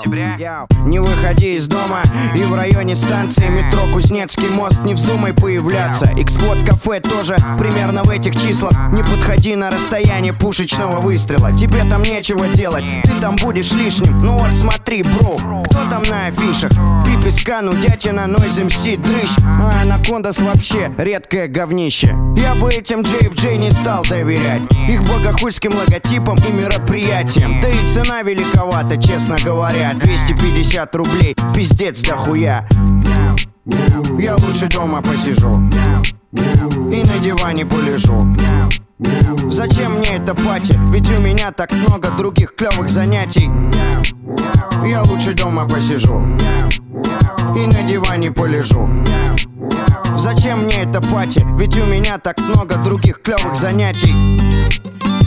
ноября. Не выходи из дома и в районе станции метро Кузнецкий мост не вздумай появляться. X-Squad кафе тоже примерно в этих числах. Не подходи на расстояние пушечного выстрела. Тебе там нечего делать, ты там будешь лишним. Ну вот смотри, бро, кто там на афишах? Пиписка, нудятина, Noise MC, дрыщ. А Анакондас вообще редкое говнище. Я бы этим JFJ не стал доверять их богохульским логотипом и мероприятиям. Да и цена великовата, честно говоря. 250 рублей, пиздец дохуя. Я лучше дома посижу и на диване полежу. Зачем мне это пати? Ведь у меня так много других клевых занятий. Я лучше дома посижу и на диване полежу. Зачем мне это пати? Ведь у меня так много других клевых занятий.